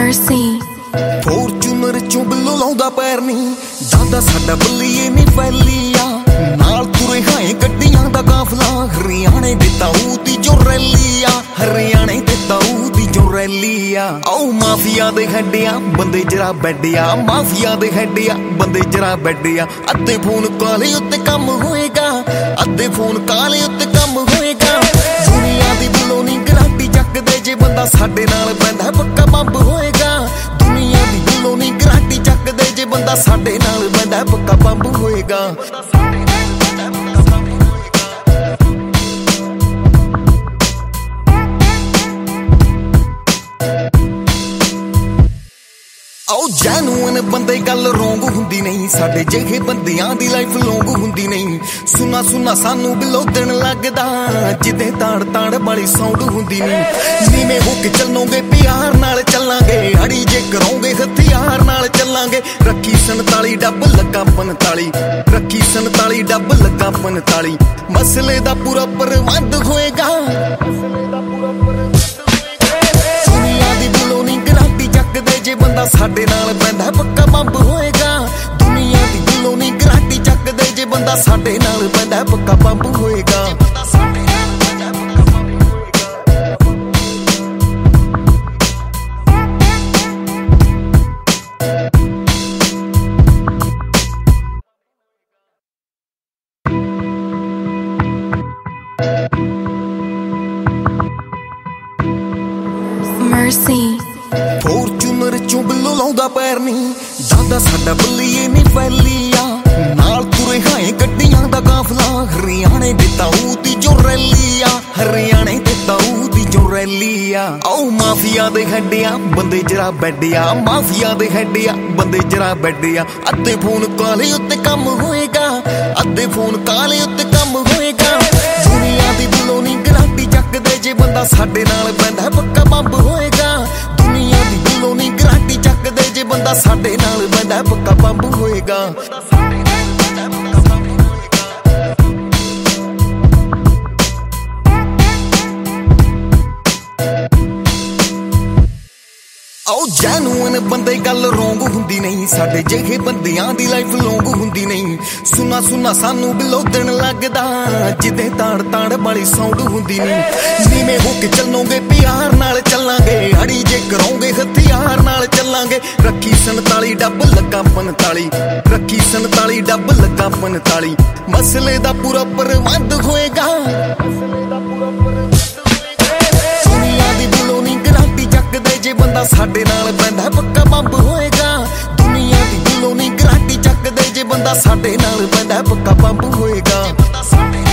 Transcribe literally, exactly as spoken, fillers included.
Mercy Fortuner ਚੋਂ ਬਿੱਲੋ ਲਾਉਂਦਾ ਪੈਰ ਨਹੀਂ ਦਾਦਾ ਸਾਡਾ ਬੱਲੀਏ ਨਹੀਂ ਫੈਲੀਆ ਨਾਲ ਤੁਰੇ ਹਾਂ ਗੱਡੀਆਂ ਦਾ ਕਾਫਲਾ ਹਰਿਆਣੇ ਦੇ ਤਾਊ ਦੀ ਜੋ ਰੈਲੀ ਆ ਹਰਿਆਣੇ ਦੇ ਤਾਊ ਦੀ ਜੋ ਰੈਲੀ ਆ ਆਓ ਮਾਫੀਆ ਦੇ ਹੱਡਿਆ ਬੰਦੇ ਜਰਾ ਬੈਡਿਆ ਮਾਫੀਆ ਦੇ ਹੱਡਿਆ ਬੰਦੇ ਜਰਾ ਬੈਡਿਆ ਅੱਧੇ ਫੋਨ ਕਾਲੇ ਉੱਤੇ ਕੰਮ ਹੋਏਗਾ ਅੱਧੇ ਫੋਨ ਕਾਲੇ ਉੱਤੇ ਕੰਮ ਹੋਏਗਾ ਦੁਨੀਆ ਦੀ ਬਿੱਲੋ ਨਹੀਂ ਗਰਾਂਟੀ ਚੱਕਦੇ ਜੇ ਬੰਦਾ ਸਾਡੇ ਨਾਲ ਪੈਂਦਾ ਪੱਕਾ ਬੰਬ ਹੋਏਗਾ ਦੁਨੀਆ ਦੀ ਬਿੱਲੋ ਨਹੀਂ ਗਰਾਂਟੀ ਚੱਕਦੇ ਜੇ ਬੰਦਾ ਸਾਡੇ ਨਾਲ ਪੈਂਦਾ ਪੱਕਾ ਬੰਬ ਹੋਏਗਾ ਆਓ ਜੈਨੂਨ ਬੰਦੇ ਗੱਲ ਰੋਂਗ ਹੁੰਦੀ ਨਹੀਂ ਸਾਡੇ ਜਿਹੇ ਬੰਦਿਆਂ ਦੀ ਲਾਈਫ ਲੌਂਗ ਹੁੰਦੀ ਨਹੀਂ ਸੁਣਾ ਸੁਣਾ ਸਾਨੂੰ ਬਿੱਲੋ ਦਿਨ ਲੱਗਦਾ ਜਿੱਦੇ ਤਾੜ ਤਾੜ ਵਾਲੀ ਸਾਊਂਡ ਹੁੰਦੀ ਨਹੀਂ ਨੀਵੇਂ ਹੋ ਕੇ ਚੱਲੋਗੇ ਪਿਆਰ ਨਾਲ ਚੱਲਾਂਗੇ ਅੜੀ ਜੇ ਕਰੋਗੇ ਹਥਿਆਰ ਨਾਲ ਚੱਲਾਂਗੇ ਰੱਖੀ ਸੰਤਾਲੀ ਡੱਬ ਲੱਗਾ ਪੰਤਾਲੀ ਰੱਖੀ ਸੰਤਾਲੀ ਡੱਬ ਲੱਗਾ ਪੰਤਾਲੀ ਮਸਲੇ ਦਾ ਪੂਰਾ ਪ੍ਰਬੰਧ ਹੋਏਗਾ ਦੁਨੀਆ ਦੀ ਬਿੱਲੋ ਨਹੀਂ ਗਰਾਂਟੀ ਚੱਕਦੇ ਜੇ ਬੰਦਾ ਸਾਡੇ ਨਾਲ ਪੈਂਦਾ ਪੱਕਾ ਬੰਬ ਹੋਏਗਾ ਦੁਨੀਆ ਦੀ ਬਿੱਲੋ ਨਹੀਂ ਗਰਾਂਟੀ ਚੱਕਦੇ ਜੇ ਬੰਦਾ ਸਾਡੇ ਨਾਲ ਪੈਂਦਾ ਪੱਕਾ ਬੰਬ ਹੋਏਗਾ Mercy ਫੋਰਚੂਨਰ ਚੋਂ ਬਿੱਲੋ ਲਾਉਂਦਾ ਪੈਰ ਨਹੀਂ ਦਾਦਾ ਸਾਡਾ ਬੱਲੀਏ ਨਹੀਂ ਫੈਲੀਆ ਨਾਲ ਤੁਰੇ ਹਾਂ ਗੱਡੀਆਂ ਦਾ ਕਾਫਲਾ ਹਰਿਆਣੇ ਦੇ ਤਾਊ ਦੀ ਜੋ ਰੈਲੀ ਆ ਹਰਿਆਣੇ ਦੇ ਤਾਊ ਦੀ ਜੋ ਰੈਲੀ ਆ ਆਓ ਮਾਫੀਆ ਦੇ ਹੱਡਿਆ ਬੰਦੇ ਜਰਾ ਬੈਡਿਆ ਮਾਫੀਆ ਦੇ ਹੱਡਿਆ ਬੰਦੇ ਜਰਾ ਬੈਡਿਆ ਅੱਧੇ ਫੋਨ ਕਾਲੇ ਉੱਤੇ ਕੰਮ ਹੋਏਗਾ ਅੱਧੇ ਫੋਨ ਕਾਲੇ ਉੱਤੇ ਕੰਮ ਹੋਏਗਾ ਦੁਨੀਆ ਦੀ ਬਿੱਲੋ ਨਹੀਂ ਗਰਾਂਟੀ ਚੱਕਦੇ ਜੇ ਬੰਦਾ ਸਾਡੇ ਨਾਲ ਪੈਂਦਾ ਪੱਕਾ ਬੰਬ ਹੋਏਗਾ ਦੁਨੀਆ ਦੀ ਬਿੱਲੋ ਨਹੀਂ ਗਰਾਂਟੀ ਚੱਕਦੇ ਜੇ ਬੰਦਾ ਸਾਡੇ ਨਾਲ ਪੈਂਦਾ ਪੱਕਾ ਬੰਬ ਹੋਏਗਾ ਆਓ ਜੈਨੂਨ ਬੰਦੇ ਗੱਲ ਰੋਂਗ ਹੁੰਦੀ ਨਹੀਂ ਸਾਡੇ ਜਿਹੇ ਬੰਦਿਆਂ ਦੀ ਲਾਈਫ ਲੌਂਗ ਹੁੰਦੀ ਨਹੀਂ ਸੁਣਾ ਸੁਣਾ ਸਾਨੂੰ ਬਿੱਲੋ ਦਿਨ ਲੱਗਦਾ ਜਿੱਦੇ ਤਾੜ ਤਾੜ ਵਾਲੀ ਸਾਊਂਡ ਹੁੰਦੀ ਨਹੀਂ ਨੀਵੇਂ ਹੋ ਕੇ ਚੱਲੋਗੇ ਪਿਆਰ ਨਾਲ ਚੱਲਾਂਗੇ ਅੜੀ ਜੇ ਕਰੋਗੇ ਹਥਿਆਰ ਨਾਲ ਚੱਲਾਂਗੇ ਰੱਖੀ ਸੰਤਾਲੀ ਡੱਬ ਲੱਗਾ ਪੰਤਾਲੀ ਰੱਖੀ ਸੰਤਾਲੀ ਡੱਬ ਲੱਗਾ ਪੰਤਾਲੀ ਮਸਲੇ ਦਾ ਪੂਰਾ ਪ੍ਰਬੰਧ ਹੋਏਗਾ ਦੁਨੀਆ ਦੀ ਬਿੱਲੋ ਨਹੀਂ ਗਰਾਂਟੀ ਚੱਕਦੇ ਜੇ ਬੰਦਾ ਸਾਡੇ ਨਾਲ ਪੈਂਦਾ ਪੱਕਾ ਬੰਬ ਹੋਏਗਾ ਦੁਨੀਆ ਦੀ ਬਿੱਲੋ ਨਹੀਂ ਗਰਾਂਟੀ ਚੱਕਦੇ ਜੇ ਬੰਦਾ ਸਾਡੇ ਨਾਲ ਪੈਂਦਾ ਪੱਕਾ ਬੰਬ ਹੋਏਗਾ।